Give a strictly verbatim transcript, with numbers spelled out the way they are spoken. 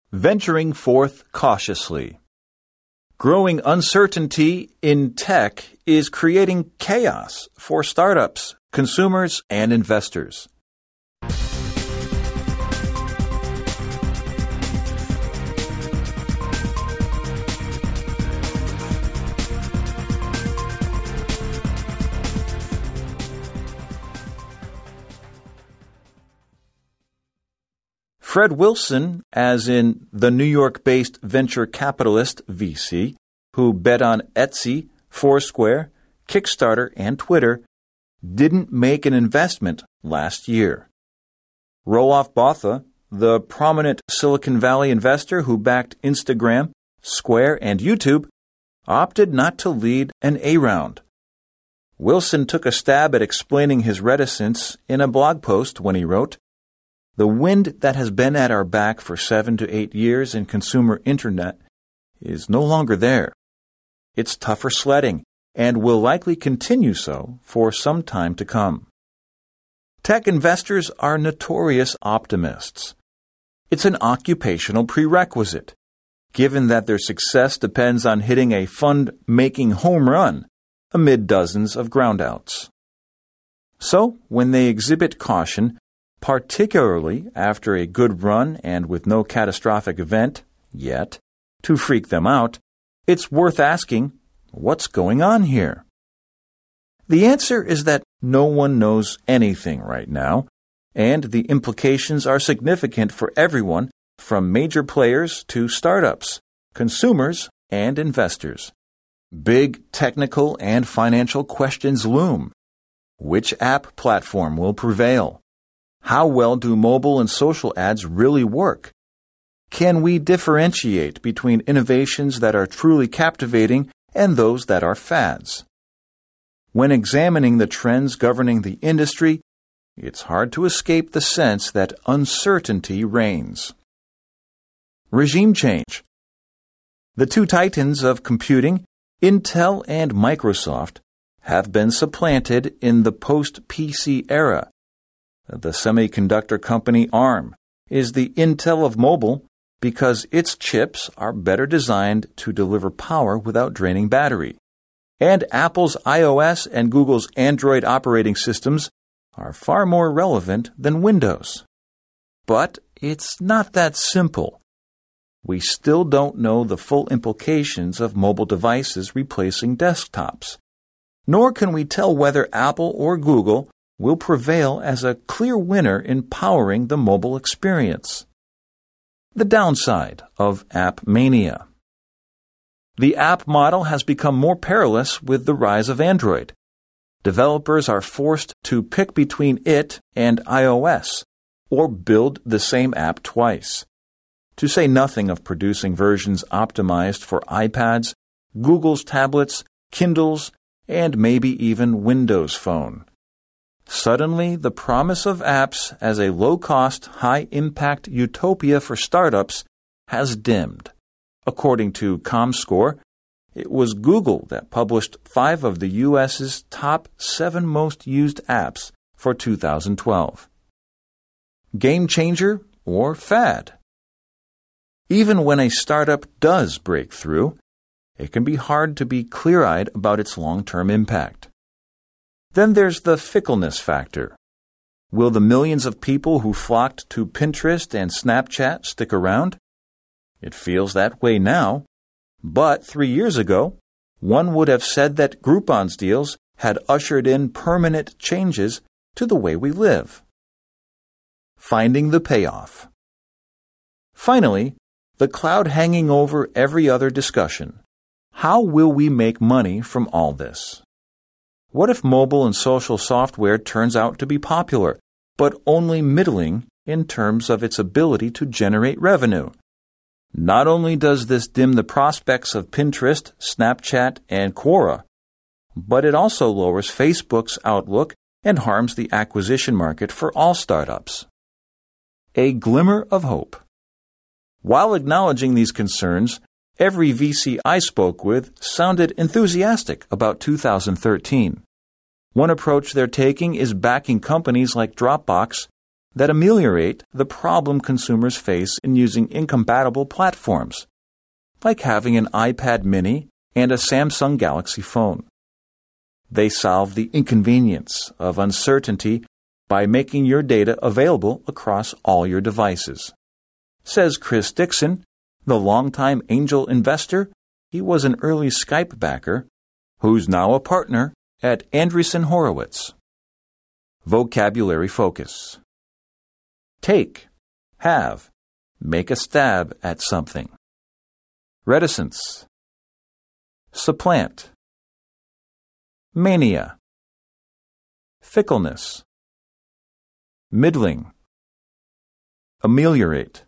Venturing forth cautiously. Growing uncertainty in tech is creating chaos for startups, consumers, and investors. Fred Wilson, as in the New York-based venture capitalist V C, who bet on Etsy, Foursquare, Kickstarter, and Twitter, didn't make an investment last year. Roelof Botha, the prominent Silicon Valley investor who backed Instagram, Square, and YouTube, opted not to lead an A round. Wilson took a stab at explaining his reticence in a blog post when he wrote, "The wind that has been at our back for seven to eight years in consumer internet is no longer there. It's tougher sledding and will likely continue so for some time to come." Tech investors are notorious optimists. It's an occupational prerequisite, given that their success depends on hitting a fund-making home run amid dozens of groundouts. So, when they exhibit caution, particularly after a good run and with no catastrophic event, yet, to freak them out, it's worth asking, what's going on here? The answer is that no one knows anything right now, and the implications are significant for everyone from major players to startups, consumers, and investors. Big technical and financial questions loom. Which app platform will prevail? How well do mobile and social ads really work? Can we differentiate between innovations that are truly captivating and those that are fads? When examining the trends governing the industry, it's hard to escape the sense that uncertainty reigns. Regime change. The two titans of computing, Intel and Microsoft, have been supplanted in the post-P C era. The semiconductor company ARM is the Intel of mobile because its chips are better designed to deliver power without draining battery. And Apple's iOS and Google's Android operating systems are far more relevant than Windows. But it's not that simple. We still don't know the full implications of mobile devices replacing desktops. Nor can we tell whether Apple or Google will prevail as a clear winner in powering the mobile experience. The downside of app mania. The app model has become more perilous with the rise of Android. Developers are forced to pick between it and iOS, or build the same app twice. To say nothing of producing versions optimized for iPads, Google's tablets, Kindles, and maybe even Windows Phone. Suddenly, the promise of apps as a low-cost, high-impact utopia for startups has dimmed. According to ComScore, it was Google that published five of the U S's top seven most used apps for two thousand twelve. Game changer or fad? Even when a startup does break through, it can be hard to be clear-eyed about its long-term impact. Then there's the fickleness factor. Will the millions of people who flocked to Pinterest and Snapchat stick around? It feels that way now. But three years ago, one would have said that Groupon's deals had ushered in permanent changes to the way we live. Finding the payoff. Finally, the cloud hanging over every other discussion. How will we make money from all this? What if mobile and social software turns out to be popular, but only middling in terms of its ability to generate revenue? Not only does this dim the prospects of Pinterest, Snapchat, and Quora, but it also lowers Facebook's outlook and harms the acquisition market for all startups. A glimmer of hope. While acknowledging these concerns, every V C I spoke with sounded enthusiastic about two thousand thirteen. One approach they're taking is backing companies like Dropbox that ameliorate the problem consumers face in using incompatible platforms, like having an iPad mini and a Samsung Galaxy phone. They solve the inconvenience of uncertainty by making your data available across all your devices. Says Chris Dixon, the longtime angel investor. He was an early Skype backer, who's now a partner at Andreessen Horowitz. Vocabulary focus. Take, have, make a stab at something. Reticence. Supplant. Mania. Fickleness. Middling. Ameliorate.